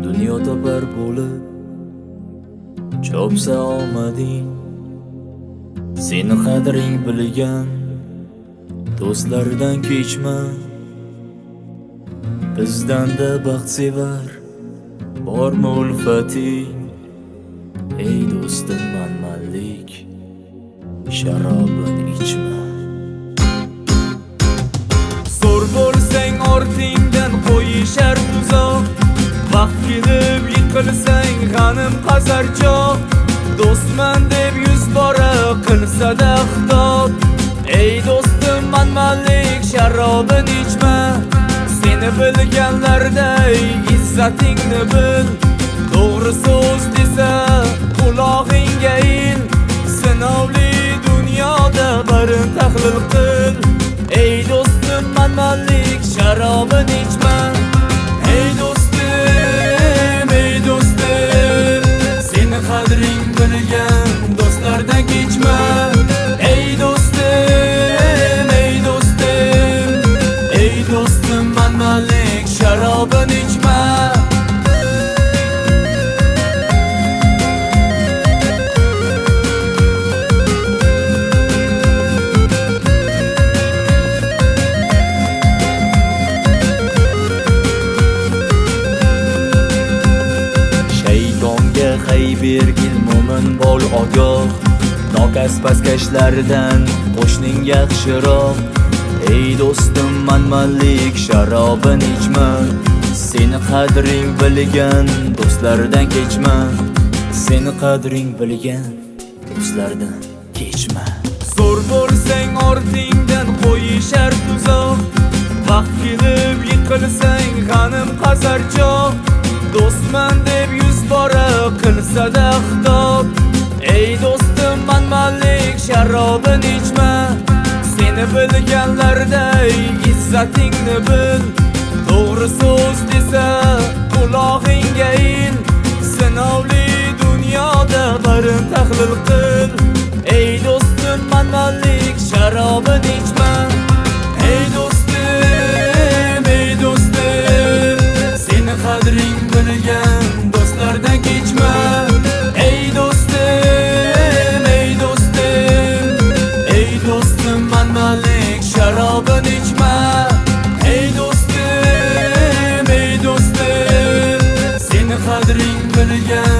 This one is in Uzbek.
Dunyo topar bo'lib chopsa omading, seni qadring bilgan do'stlardan kechma. Bizdanda baxt sevar bormi ulfating? Ey do'stim, manmanlik sharobini ichma. Zo'r bo'lsang ortingdan qo'yishar uzoq, vaqt kelib yiqilsang g'anim qazarchoq. Do'stman deb yuz bora qilsa-da xitob, ey do'stim, manmanlik sharobini ichma. Seni bilganlarday izzatingni bil, to'g'ri so'z desa qulog'ingga il. Sinovli dunyoda barin tahlil qil, ey do'stim, manmanlik sharobini ichma. Ey do'stim, seni qadring bilgan do'stlardan kechma. Ey do'stim, manmanlik sharobini ichma. Shaytonga hay bergil mo'min bo'l ogoh, nokas pastkashlardan qo'shning yaxshiroq. Ey do'stim, manmanlik sharobini ichma. Seni qadring bilgan do'stlardan kechma. Seni qadring bilgan do'stlardan kechma. Zo'r bo'lsang ortingdan qo'yishar tuzoq, vaqt kelib yiqilsang g'anim qazarchoq. Do'stman deb yuz bora qilsa-da xitob, ey do'stim, manmanlik sharobini ichma. Seni bilganlarday izzatingni bil, to'g'ri so'z desa qulog'ingga il. Sinovli dunyoda barin tahlil qil, ey do'stim, manmanlik sharobini ichma. Ey do'stim, seni qadring bilgan do'stlardan kechma. Ey do'stim, manmanlik sharobini ichma. Ey do'stim, seni qadring bilgan